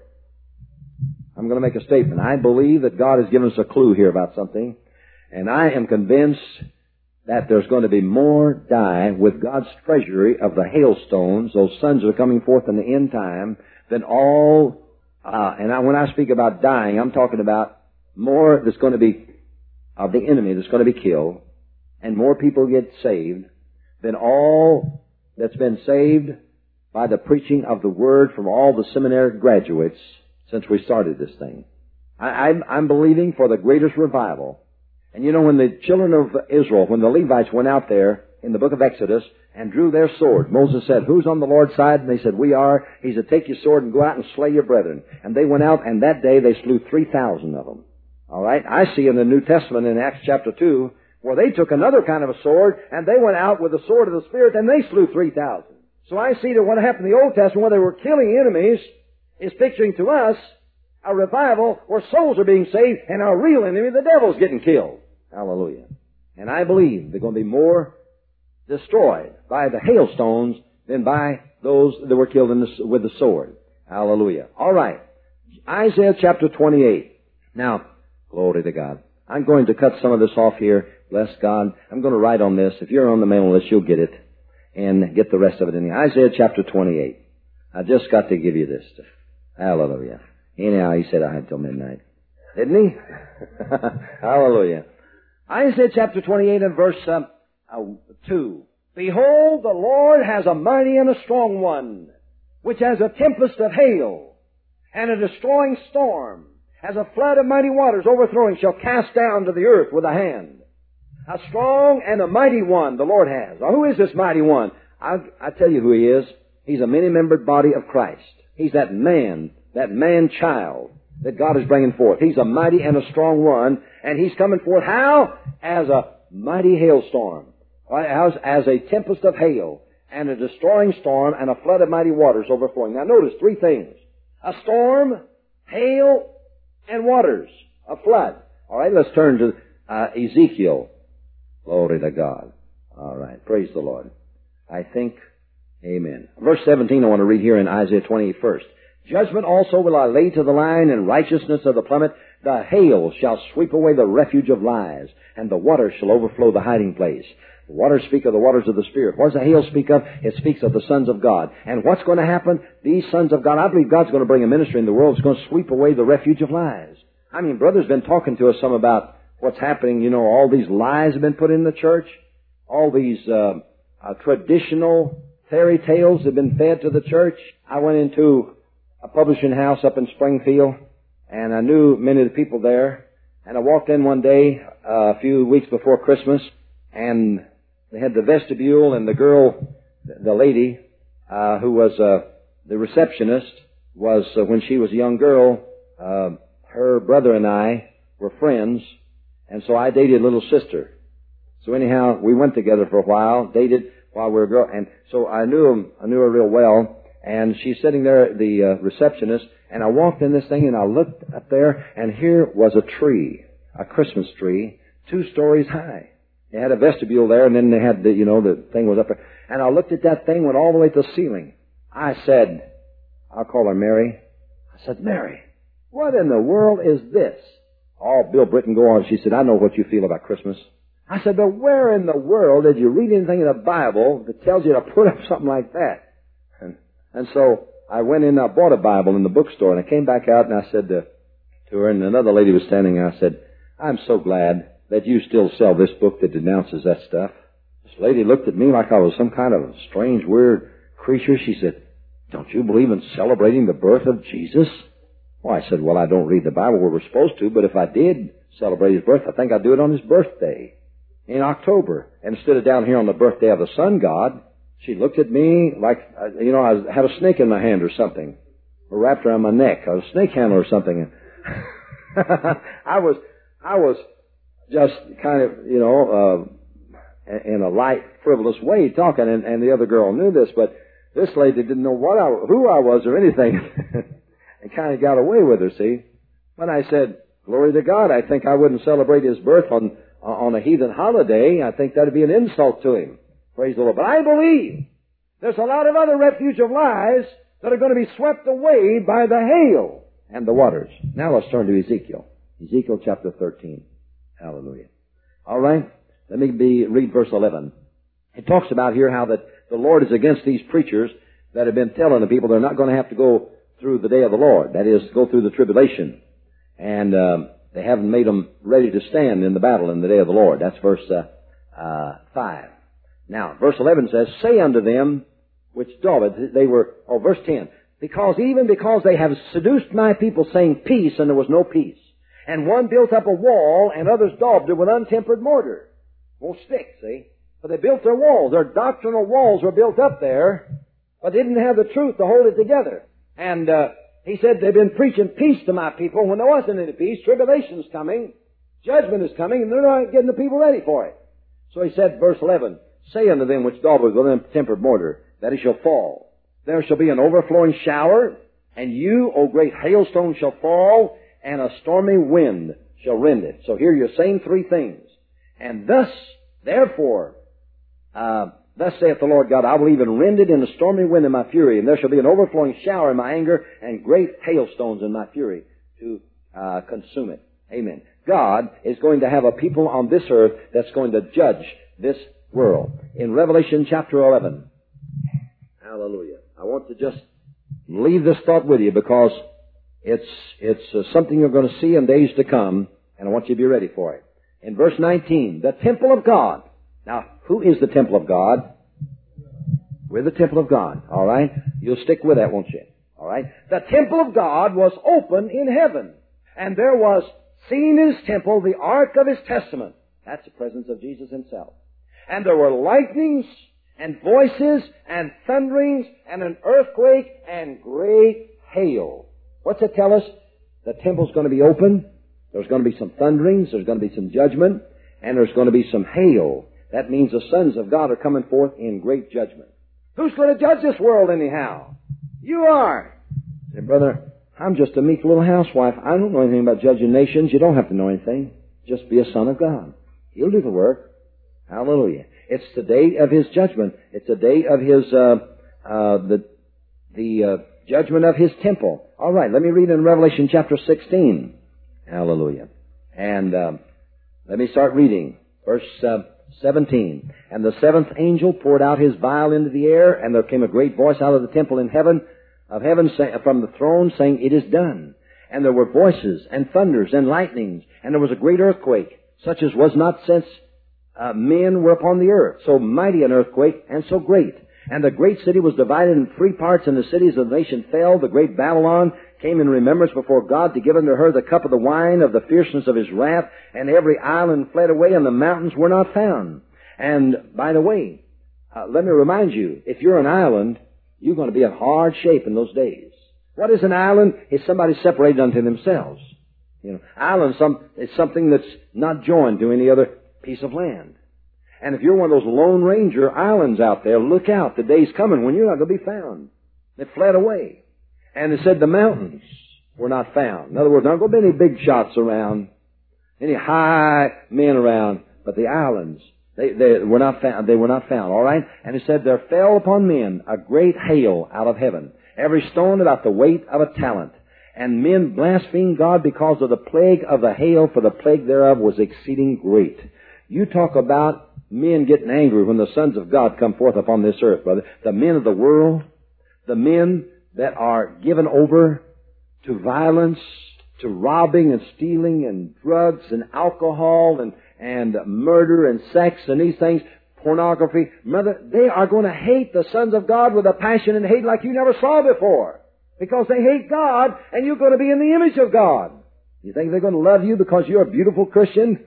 I'm going to make a statement. I believe that God has given us a clue here about something. And I am convinced that there's going to be more die with God's treasury of the hailstones, those sons that are coming forth in the end time, than all, uh, and I, when I speak about dying, I'm talking about more that's going to be of the enemy that's going to be killed, and more people get saved than all that's been saved by the preaching of the Word from all the seminary graduates since we started this thing. I, I'm, I'm believing for the greatest revival. And you know, when the children of Israel, when the Levites went out there in the book of Exodus and drew their sword, Moses said, "Who's on the Lord's side?" And they said, "We are." He said, "Take your sword and go out and slay your brethren." And they went out, and that day they slew three thousand of them. All right? I see in the New Testament in Acts chapter two where they took another kind of a sword, and they went out with the sword of the Spirit, and they slew three thousand. So I see that what happened in the Old Testament where they were killing enemies is picturing to us a revival where souls are being saved, and our real enemy, the devil's getting killed. Hallelujah. And I believe they're going to be more destroyed by the hailstones than by those that were killed in the, with the sword. Hallelujah. All right. Isaiah chapter twenty-eight. Now, glory to God. I'm going to cut some of this off here. Bless God. I'm going to write on this. If you're on the mailing list, you'll get it. And get the rest of it in here. Isaiah chapter twenty-eight. I just got to give you this stuff. Hallelujah. Anyhow, he said I had till midnight. Didn't he? Hallelujah. Isaiah chapter twenty-eight and verse uh, uh, two. Behold, the Lord has a mighty and a strong one, which has a tempest of hail, and a destroying storm, as a flood of mighty waters overthrowing, shall cast down to the earth with a hand. A strong and a mighty one the Lord has. Now, who is this mighty one? I'll, I'll tell you who he is. He's a many-membered body of Christ. He's that man, that man-child that God is bringing forth. He's a mighty and a strong one, and he's coming forth how? As a mighty hailstorm, as, as a tempest of hail, and a destroying storm, and a flood of mighty waters overflowing. Now notice three things. A storm, hail, and waters. A flood. All right, let's turn to uh, Ezekiel. Glory to God. All right, praise the Lord. I think, amen. Verse seventeen I want to read here in Isaiah twenty-eight first. Judgment also will I lay to the lion, and righteousness of the plummet. The hail shall sweep away the refuge of lies, and the waters shall overflow the hiding place. The waters speak of the waters of the Spirit. What does the hail speak of? It speaks of the sons of God. And what's going to happen? These sons of God, I believe God's going to bring a ministry in the world that's going to sweep away the refuge of lies. I mean, Brother's been talking to us some about what's happening. You know, all these lies have been put in the church. All these uh, uh, traditional fairy tales have been fed to the church. I went into a publishing house up in Springfield, and I knew many of the people there. And I walked in one day, uh, a few weeks before Christmas, and they had the vestibule, and the girl, the lady, uh, who was uh, the receptionist, was, uh, when she was a young girl, uh, her brother and I were friends, and so I dated little sister. So anyhow, we went together for a while, dated while we were girl, and so I knew him, I knew her real well, and she's sitting there, the uh, receptionist, and I walked in this thing, and I looked up there, and here was a tree, a Christmas tree, two stories high. They had a vestibule there, and then they had the, you know, the thing was up there. And I looked at that thing, went all the way to the ceiling. I said, I'll call her Mary. I said, Mary, what in the world is this? Oh, Bill Britton, go on. She said, I know what you feel about Christmas. I said, but where in the world did you read anything in the Bible that tells you to put up something like that? And, and so I went in, I bought a Bible in the bookstore, and I came back out, and I said to, to her, and another lady was standing there, I said, I'm so glad that you still sell this book that denounces that stuff. This lady looked at me like I was some kind of strange, weird creature. She said, don't you believe in celebrating the birth of Jesus? Well, I said, well, I don't read the Bible where we're supposed to, but if I did celebrate his birth, I think I'd do it on his birthday in October. And instead of down here on the birthday of the sun god, she looked at me like, you know, I had a snake in my hand or something, or wrapped around my neck, a snake handle or something. I was, I was just kind of, you know, uh, in a light, frivolous way talking, and, and the other girl knew this, but this lady didn't know what I, who I was or anything, and kind of got away with her, see. When I said, glory to God, I think I wouldn't celebrate his birth on, on a heathen holiday. I think that'd be an insult to him. Praise the Lord. But I believe there's a lot of other refuge of lies that are going to be swept away by the hail and the waters. Now let's turn to Ezekiel. Ezekiel chapter thirteen. Hallelujah. All right. Let me be, read verse eleven. It talks about here how that the Lord is against these preachers that have been telling the people they're not going to have to go through the day of the Lord. That is, go through the tribulation. And um, they haven't made them ready to stand in the battle in the day of the Lord. That's verse uh, uh, five. Now, verse eleven says, say unto them which daubed, they were, oh, verse ten, because even because they have seduced my people, saying peace, and there was no peace. And one built up a wall, and others daubed it with untempered mortar. Won't stick, see? But they built their walls. Their doctrinal walls were built up there, but they didn't have the truth to hold it together. And uh, he said they've been preaching peace to my people when there wasn't any peace. Tribulation's coming. Judgment is coming, and they're not getting the people ready for it. So he said, verse eleven, say unto them which daubed with untempered mortar, that it shall fall. There shall be an overflowing shower, and you, O great hailstone, shall fall, and a stormy wind shall rend it. So here you're saying three things. And thus, therefore, uh, thus saith the Lord God, I will even rend it in a stormy wind in my fury, and there shall be an overflowing shower in my anger, and great hailstones in my fury to uh, consume it. Amen. God is going to have a people on this earth that's going to judge this world. In Revelation chapter eleven, hallelujah. I want to just leave this thought with you because It's, it's uh, something you're going to see in days to come, and I want you to be ready for it. In verse nineteen, the temple of God. Now, who is the temple of God? We're the temple of God, all right? You'll stick with that, won't you? All right? The temple of God was open in heaven, and there was seen in his temple the ark of his testament. That's the presence of Jesus himself. And there were lightnings and voices and thunderings and an earthquake and great hail. What's it tell us? The temple's going to be open. There's going to be some thunderings. There's going to be some judgment. And there's going to be some hail. That means the sons of God are coming forth in great judgment. Who's going to judge this world anyhow? You are. Say, brother, I'm just a meek little housewife. I don't know anything about judging nations. You don't have to know anything. Just be a son of God. He'll do the work. Hallelujah. It's the day of his judgment. It's the day of his, uh, uh, the, the, uh, judgment of his temple. All right, let me read in Revelation chapter sixteen. Hallelujah. And, um, let me start reading. Verse, uh, seventeen. And the seventh angel poured out his vial into the air, and there came a great voice out of the temple in heaven, of heaven, say, from the throne, saying, It is done. And there were voices, and thunders, and lightnings, and there was a great earthquake, such as was not since uh, men were upon the earth. So mighty an earthquake, and so great. And the great city was divided in three parts, and the cities of the nation fell. The great Babylon came in remembrance before God to give unto her the cup of the wine of the fierceness of his wrath, and every island fled away, and the mountains were not found. And, by the way, uh, let me remind you, if you're an island, you're going to be in hard shape in those days. What is an island? It's somebody separated unto themselves. You know, island some, is something that's not joined to any other piece of land. And if you're one of those Lone Ranger islands out there, look out. The day's coming when you're not going to be found. They fled away. And they said the mountains were not found. In other words, there aren't going to be any big shots around, any high men around, but the islands, they, they were not found. They were not found. All right. And he said there fell upon men a great hail out of heaven, every stone about the weight of a talent. And men blasphemed God because of the plague of the hail, for the plague thereof was exceeding great. You talk about men getting angry when the sons of God come forth upon this earth, brother. The men of the world, the men that are given over to violence, to robbing and stealing and drugs and alcohol and, and murder and sex and these things, pornography, brother, they are going to hate the sons of God with a passion and hate like you never saw before. Because they hate God, and you're going to be in the image of God. You think they're going to love you because you're a beautiful Christian?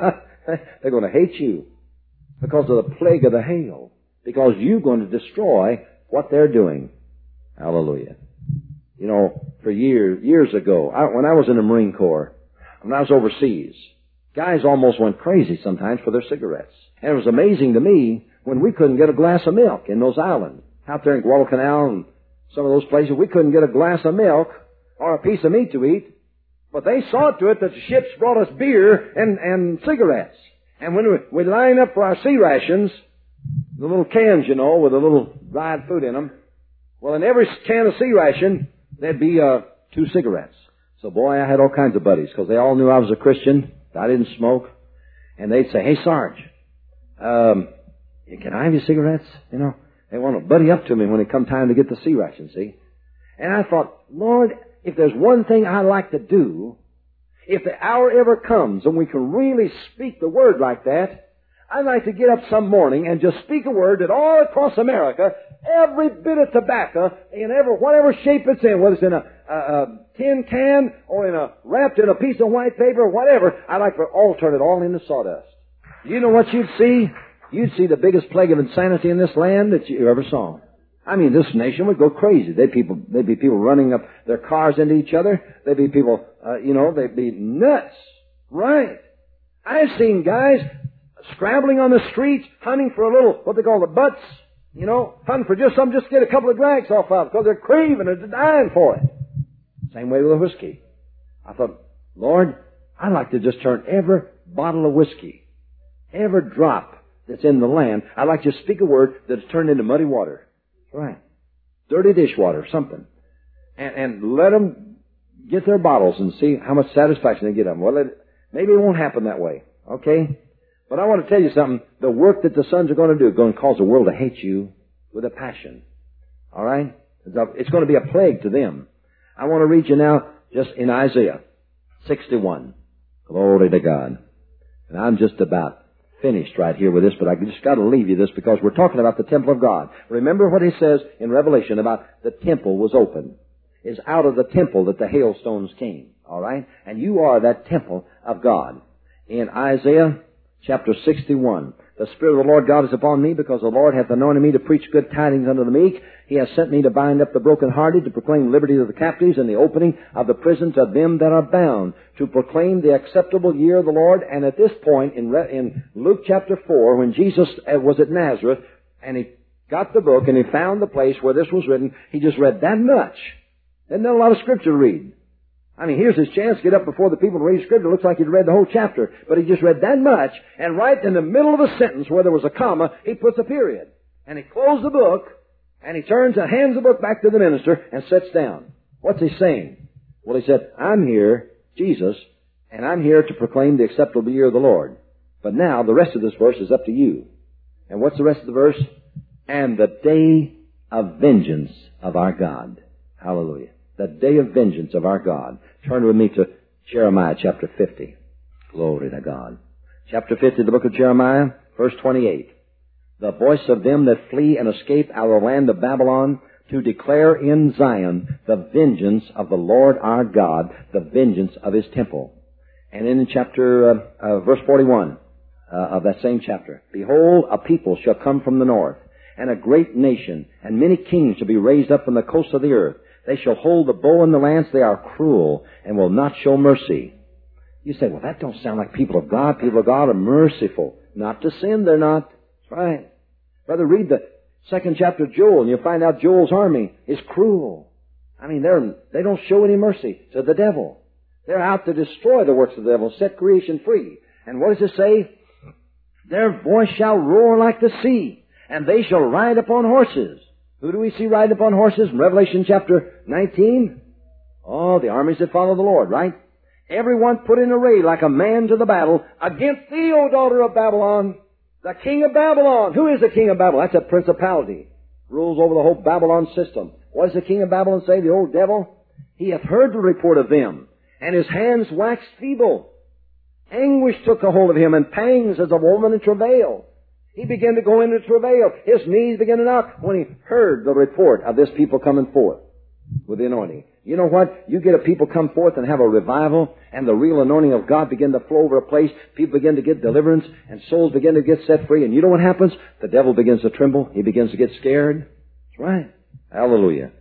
They're going to hate you because of the plague of the hail. Because you're going to destroy what they're doing. Hallelujah. You know, for years, years ago, I, when I was in the Marine Corps, when I was overseas, guys almost went crazy sometimes for their cigarettes. And it was amazing to me when we couldn't get a glass of milk in those islands. Out there in Guadalcanal and some of those places, we couldn't get a glass of milk or a piece of meat to eat. But they saw to it that the ships brought us beer and, and cigarettes. And when we, we line up for our sea rations, the little cans, you know, with a little dried food in them, well, in every can of sea ration, there'd be uh, two cigarettes. So, boy, I had all kinds of buddies because they all knew I was a Christian. I didn't smoke. And they'd say, Hey, Sarge, um, can I have your cigarettes? You know, they want to buddy up to me when it come time to get the sea ration, see? And I thought, Lord, if there's one thing I like to do, if the hour ever comes and we can really speak the word like that, I'd like to get up some morning and just speak a word that all across America, every bit of tobacco, in every, whatever shape it's in, whether it's in a, a, a tin can or in a, wrapped in a piece of white paper or whatever, I'd like to all turn it all into sawdust. You know what you'd see? You'd see the biggest plague of insanity in this land that you ever saw. I mean, this nation would go crazy. They'd, people, they'd be people running up their cars into each other. They'd be people, uh, you know, they'd be nuts. Right. I've seen guys scrambling on the streets, hunting for a little, what they call the butts, you know, hunting for just some, just get a couple of drags off of it because they're craving it, they're dying for it. Same way with the whiskey. I thought, Lord, I'd like to just turn every bottle of whiskey, every drop that's in the land, I'd like to speak a word that's turned into muddy water. Right. Dirty dishwater, something. And, and let them get their bottles and see how much satisfaction they get of them. Well, it, maybe it won't happen that way. Okay? But I want to tell you something. The work that the sons are going to do is going to cause the world to hate you with a passion. All right? It's going to be a plague to them. I want to read you now Just in Isaiah sixty-one. Glory to God. And I'm just about finished right here with this, but I just got to leave you this because we're talking about the temple of God. Remember what he says in Revelation about the temple was open. It's out of the temple that the hailstones came. All right? And you are that temple of God. In Isaiah chapter sixty-one, the Spirit of the Lord God is upon me because the Lord hath anointed me to preach good tidings unto the meek. He has sent me to bind up the brokenhearted, to proclaim liberty to the captives, and the opening of the prisons of them that are bound, to proclaim the acceptable year of the Lord. And at this point, in, Re- in Luke chapter four, when Jesus was at Nazareth, and he got the book, and he found the place where this was written, he just read that much. Isn't that a lot of Scripture to read? I mean, here's his chance to get up before the people and read Scripture. It looks like he'd read the whole chapter, but he just read that much, and right in the middle of a sentence where there was a comma, he puts a period. And he closed the book, and he turns and hands the book back to the minister and sits down. What's he saying? Well, he said, I'm here, Jesus, and I'm here to proclaim the acceptable year of the Lord. But now, the rest of this verse is up to you. And what's the rest of the verse? And the day of vengeance of our God. Hallelujah. The day of vengeance of our God. Turn with me to Jeremiah chapter fifty. Glory to God. Chapter fifty, the book of Jeremiah, verse twenty-eight. The voice of them that flee and escape out of the land of Babylon, to declare in Zion the vengeance of the Lord our God, the vengeance of his temple. And in chapter, uh, uh, verse forty-one uh, of that same chapter, behold, a people shall come from the north, and a great nation, and many kings shall be raised up from the coasts of the earth. They shall hold the bow and the lance. They are cruel and will not show mercy. You say, well, that don't sound like people of God. People of God are merciful. Not to sin, they're not. That's right. Brother, read the second chapter of Joel, and you'll find out Joel's army is cruel. I mean, they're, they don't show any mercy to the devil. They're out to destroy the works of the devil, set creation free. And what does it say? Their voice shall roar like the sea, and they shall ride upon horses. Who do we see riding upon horses in Revelation chapter nineteen? Oh, the armies that follow the Lord, right? Everyone put in array like a man to the battle against thee, O daughter of Babylon, the king of Babylon. Who is the king of Babylon? That's a principality. Rules over the whole Babylon system. What does the king of Babylon say, the old devil? He hath heard the report of them, and his hands waxed feeble. Anguish took a hold of him, and pangs as a woman in travail. He began to go into travail. His knees began to knock when he heard the report of this people coming forth with the anointing. You know what? You get a people come forth and have a revival, and the real anointing of God begin to flow over a place. People begin to get deliverance, and souls begin to get set free. And you know what happens? The devil begins to tremble. He begins to get scared. That's right. Hallelujah.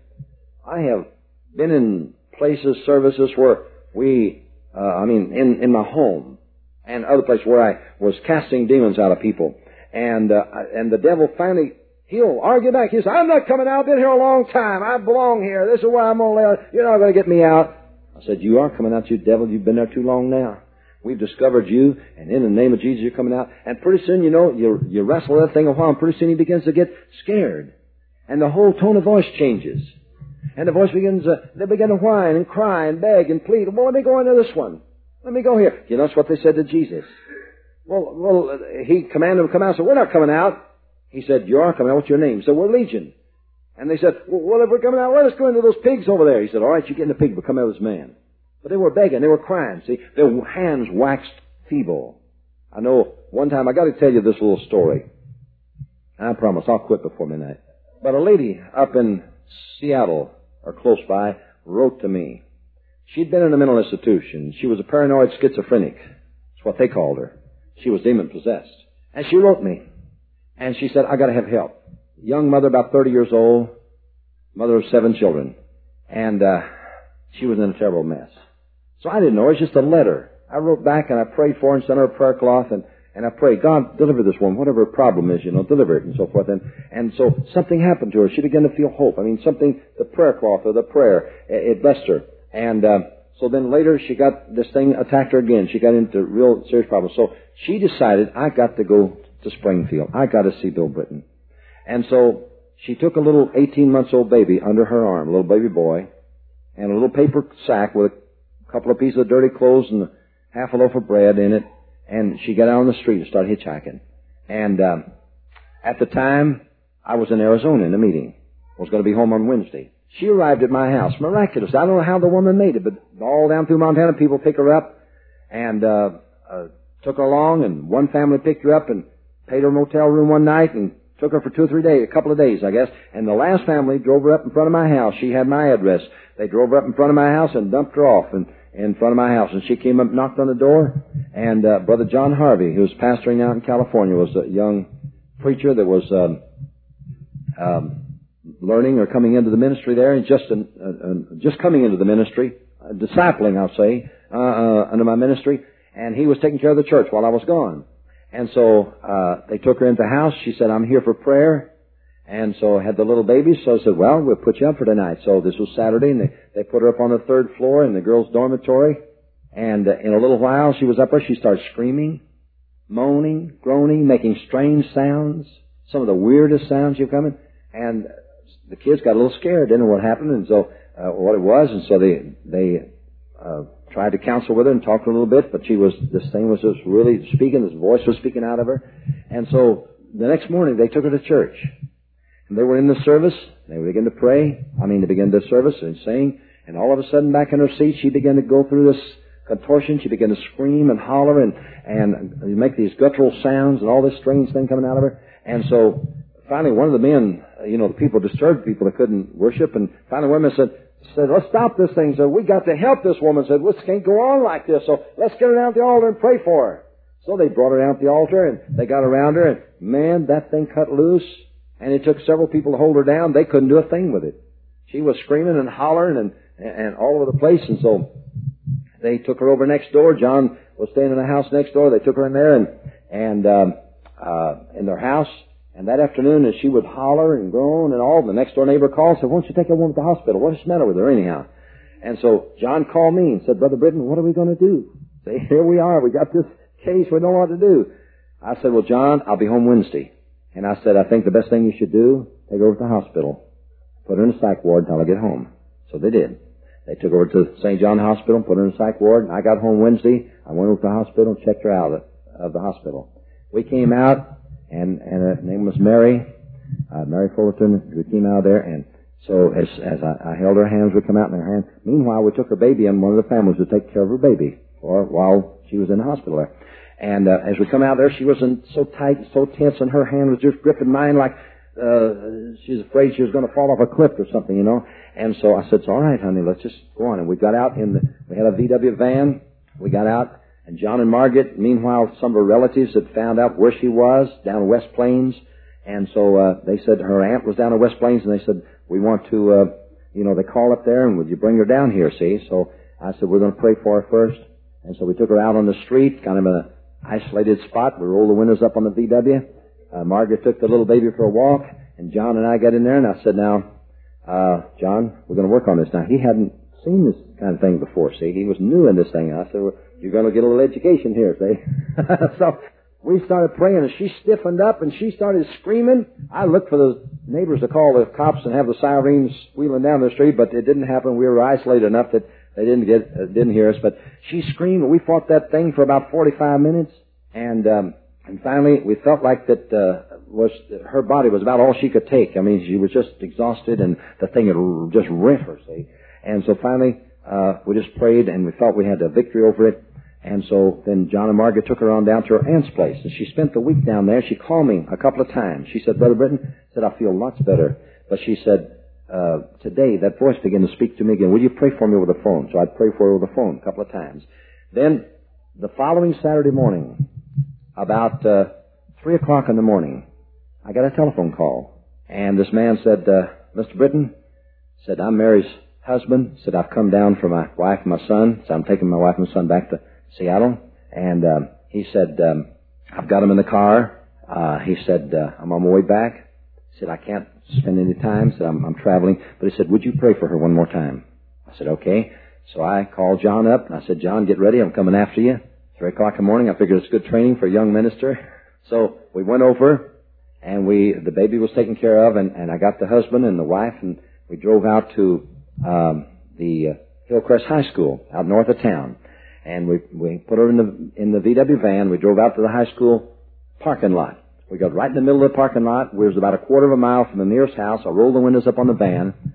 I have been in places, services where we, uh, I mean, in, in my home and other places where I was casting demons out of people. And uh, and the devil finally, he'll argue back. He says, I'm not coming out. I've been here a long time. I belong here. This is where I'm going to live. You're not going to get me out. I said, you are coming out, you devil. You've been there too long now. We've discovered you, and in the name of Jesus, you're coming out. And pretty soon, you know, you, you wrestle with that thing a while, and pretty soon he begins to get scared. And the whole tone of voice changes. And the voice begins, uh, they begin to whine and cry and beg and plead. Well, let me go into this one. Let me go here. You know, that's what they said to Jesus. Well, well, he commanded them to come out. So we're not coming out. He said, you are coming out. What's your name? So we're Legion. And they said, well, if we're coming out, let us go into those pigs over there. He said, all right, you get in the pig, but come out as man. But they were begging. They were crying. See, their hands waxed feeble. I know one time, I got to tell you this little story. I promise I'll quit before midnight. But a lady up in Seattle, or close by, wrote to me. She'd been in a mental institution. She was a paranoid schizophrenic. That's what they called her. She was demon-possessed. And she wrote me. And she said, I got to have help. Young mother, about thirty years old, mother of seven children. And uh, she was in a terrible mess. So I didn't know. It was just a letter. I wrote back and I prayed for her and sent her a prayer cloth. And, and I prayed, God, deliver this woman, whatever her problem is, you know, deliver it and so forth. And, and so something happened to her. She began to feel hope. I mean, something, the prayer cloth or the prayer, it, it blessed her. And uh, so then later she got, this thing attacked her again. She got into real serious problems. So she decided, I got to go to Springfield. I got to see Bill Britton. And so she took a little eighteen months old baby under her arm, a little baby boy, and a little paper sack with a couple of pieces of dirty clothes and half a loaf of bread in it. And she got out on the street and started hitchhiking. And um, at the time, I was in Arizona in a meeting. I was going to be home on Wednesday. She arrived at my house. Miraculous. I don't know how the woman made it, but all down through Montana, people pick her up and uh, uh took her along, and one family picked her up and paid her a motel room one night and took her for two or three days, a couple of days, I guess. And the last family drove her up in front of my house. She had my address. They drove her up in front of my house and dumped her off in, in front of my house. And she came up, knocked on the door, and uh, Brother John Harvey, who was pastoring out in California, was a young preacher that was um, um, learning or coming into the ministry there. He's just an, uh, uh, just coming into the ministry, uh, discipling, I'll say, uh, uh, under my ministry. And he was taking care of the church while I was gone. And so uh they took her into the house. She said, I'm here for prayer. And so I had the little baby. So I said, well, we'll put you up for tonight. So this was Saturday, and they, they put her up on the third floor in the girls' dormitory. And uh, in a little while, she was up there. She started screaming, moaning, groaning, making strange sounds, some of the weirdest sounds you've come in. And the kids got a little scared, didn't know what happened, and so uh, what it was. And so they they uh tried to counsel with her and talk to her a little bit, but she was, this thing was just really speaking, this voice was speaking out of her. And so the next morning they took her to church. And they were in the service, they began to pray, I mean, they began the service and sing, and all of a sudden back in her seat she began to go through this contortion, she began to scream and holler and, and make these guttural sounds and all this strange thing coming out of her. And so finally one of the men, you know, the people disturbed people that couldn't worship, and finally one man said, said, let's stop this thing. So we got to help this woman. Said, this can't go on like this. So let's get her down at the altar and pray for her. So they brought her down at the altar, and they got around her, and man, that thing cut loose. And it took several people to hold her down. They couldn't do a thing with it. She was screaming and hollering and, and all over the place. And so they took her over next door. John was staying in the house next door. They took her in there and, and, um, uh, in their house. And that afternoon, as she would holler and groan and all, the next door neighbor called and said, why don't you take that woman to the hospital? What's the matter with her anyhow? And so John called me and said, Brother Britton, what are we going to do? Say, here we are. We got this case. We don't know what to do. I said, well, John, I'll be home Wednesday. And I said, I think the best thing you should do, take her over to the hospital. Put her in the psych ward until I get home. So they did. They took her over to Saint John Hospital, put her in the psych ward. And I got home Wednesday. I went over to the hospital and checked her out of, of the hospital. We came out. And, and her name was Mary, uh, Mary Fullerton. We came out there, and so as, as I, I held her hands, we come out in her hands. Meanwhile, we took her baby, and one of the families would take care of her baby, or while she was in the hospital there. And, uh, as we come out there, she wasn't so tight and so tense, and her hand was just gripping mine like, uh, she was afraid she was going to fall off a cliff or something, you know. And so I said, it's all right, honey, let's just go on. And we got out in the, we had a V W van. We got out. And John and Margaret, meanwhile, some of her relatives had found out where she was, down in West Plains. And so uh, they said her aunt was down in West Plains, and they said, we want to, uh, you know, they call up there, and would you bring her down here, see? So I said, we're going to pray for her first. And so we took her out on the street, kind of in an isolated spot. We rolled the windows up on the V W. Uh, Margaret took the little baby for a walk, and John and I got in there, and I said, now, uh, John, we're going to work on this. Now, he hadn't seen this kind of thing before, see? He was new in this thing. I said, well, you're going to get a little education here, see? So we started praying, and she stiffened up, and she started screaming. I looked for the neighbors to call the cops and have the sirens wheeling down the street, but it didn't happen. We were isolated enough that they didn't get, uh, didn't hear us. But she screamed, and we fought that thing for about forty-five minutes, and um, and finally we felt like that uh, was her body was about all she could take. I mean, she was just exhausted, and the thing had just rent her, see? And so finally uh, we just prayed, and we felt we had a victory over it. And so then John and Margaret took her on down to her aunt's place, and she spent the week down there. She called me a couple of times. She said, Brother Britton, said, I feel lots better. But she said, uh, today that voice began to speak to me again. Will you pray for me over the phone? So I'd pray for her over the phone a couple of times. Then the following Saturday morning, about uh, three o'clock in the morning, I got a telephone call. And this man said, uh, Mister Britton, said, I'm Mary's husband. Said, I've come down for my wife and my son. So I'm taking my wife and my son back to Seattle. And um, he said, um, I've got him in the car. Uh, he said, uh, I'm on my way back. He said, I can't spend any time. He said, I'm, I'm traveling. But he said, would you pray for her one more time? I said, okay. So I called John up, and I said, John, get ready. I'm coming after you. Three o'clock in the morning. I figured it's good training for a young minister. So we went over, and we the baby was taken care of, and, and I got the husband and the wife, and we drove out to um, the uh, Hillcrest High School out north of town. And we we put her in the in the V W van. We drove out to the high school parking lot. We got right in the middle of the parking lot. We was about a quarter of a mile from the nearest house. I rolled the windows up on the van,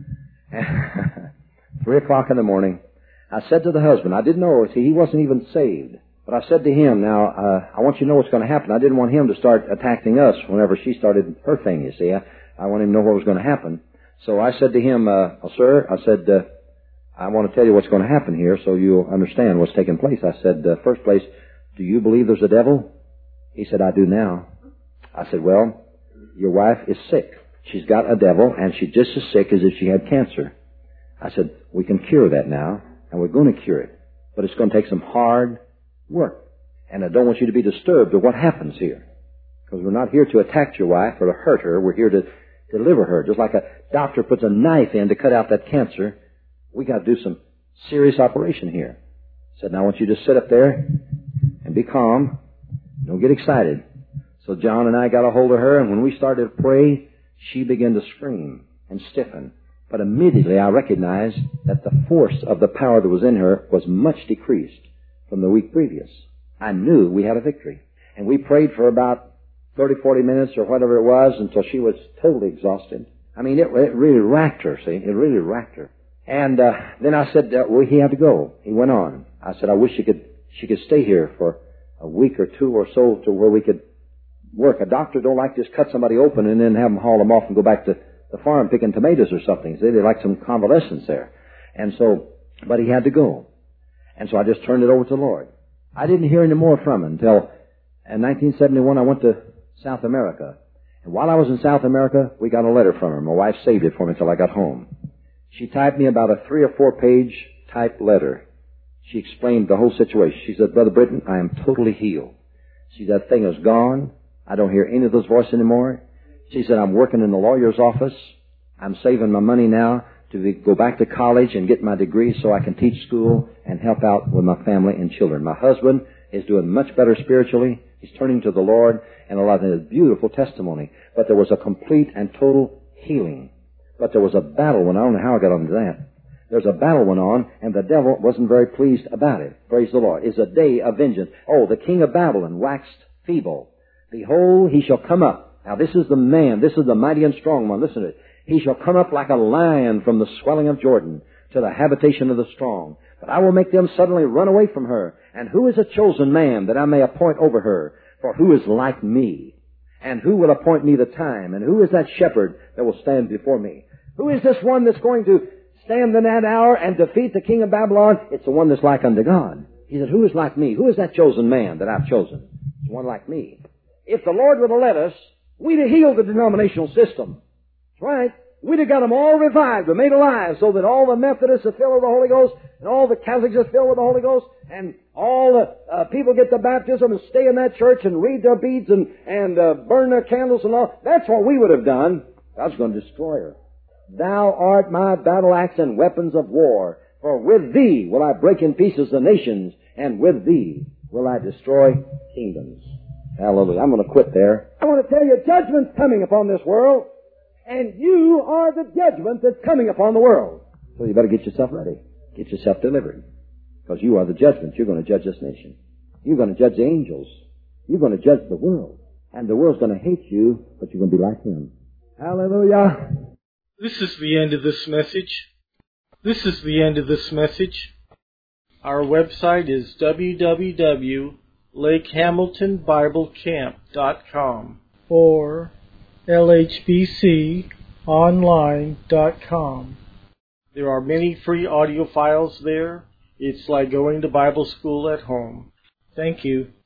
Three o'clock in the morning, I said to the husband, I didn't know, see, he wasn't even saved. But I said to him, now, uh, I want you to know what's going to happen. I didn't want him to start attacking us whenever she started her thing, you see. I, I want him to know what was going to happen. So I said to him, uh, oh, sir, I said, uh, I want to tell you what's going to happen here so you'll understand what's taking place. I said, uh, first place, do you believe there's a devil? He said, I do now. I said, well, your wife is sick. She's got a devil, and she's just as sick as if she had cancer. I said, we can cure that now, and we're going to cure it. But it's going to take some hard work. And I don't want you to be disturbed at what happens here. Because we're not here to attack your wife or to hurt her. We're here to deliver her. Just like a doctor puts a knife in to cut out that cancer, we got to do some serious operation here. I said, now I want you to sit up there and be calm. Don't get excited. So John and I got a hold of her, and when we started to pray, she began to scream and stiffen. But immediately I recognized that the force of the power that was in her was much decreased from the week previous. I knew we had a victory. And we prayed for about thirty, forty minutes or whatever it was until she was totally exhausted. I mean, it, it really racked her, see? It really racked her. And uh, then I said, uh, well, he had to go. He went on. I said, I wish she could, she could stay here for a week or two or so to where we could work. A doctor don't like to just cut somebody open and then have them haul them off and go back to the farm picking tomatoes or something. See, they like some convalescence there. And so, but he had to go. And so I just turned it over to the Lord. I didn't hear any more from him until in nineteen seventy-one I went to South America. And while I was in South America, we got a letter from her. My wife saved it for me until I got home. She typed me about a three or four page typed letter. She explained the whole situation. She said, Brother Britton, I am totally healed. She said, that thing is gone. I don't hear any of those voices anymore. She said, I'm working in the lawyer's office. I'm saving my money now to be, go back to college and get my degree so I can teach school and help out with my family and children. My husband is doing much better spiritually. He's turning to the Lord, and a lot of it is beautiful testimony. But there was a complete and total healing. But there was a battle when I don't know how I got onto that. There's a battle went on, and the devil wasn't very pleased about it. Praise the Lord. It's a day of vengeance. Oh, the king of Babylon waxed feeble. Behold, he shall come up. Now, this is the man. This is the mighty and strong one. Listen to it. He shall come up like a lion from the swelling of Jordan to the habitation of the strong. But I will make them suddenly run away from her. And who is a chosen man that I may appoint over her? For who is like me? And who will appoint me the time? And who is that shepherd that will stand before me? Who is this one that's going to stand in that hour and defeat the king of Babylon? It's the one that's like unto God. He said, who is like me? Who is that chosen man that I've chosen? It's one like me. If the Lord would have let us, we'd have healed the denominational system. That's right. We'd have got them all revived and made alive so that all the Methodists are filled with the Holy Ghost and all the Catholics are filled with the Holy Ghost and all the uh, people get the baptism and stay in that church and read their beads and, and uh, burn their candles and all. That's what we would have done. God's going to destroy her. Thou art my battle axe and weapons of war, for with thee will I break in pieces the nations, and with thee will I destroy kingdoms. Hallelujah. I'm going to quit there. I want to tell you, judgment's coming upon this world, and you are the judgment that's coming upon the world. So you better get yourself ready. Get yourself delivered. Because you are the judgment. You're going to judge this nation. You're going to judge the angels. You're going to judge the world. And the world's going to hate you, but you're going to be like him. Hallelujah. This is the end of this message. This is the end of this message. Our website is w w w dot lake hamilton bible camp dot com or l h b c online dot com. There are many free audio files there. It's like going to Bible school at home. Thank you.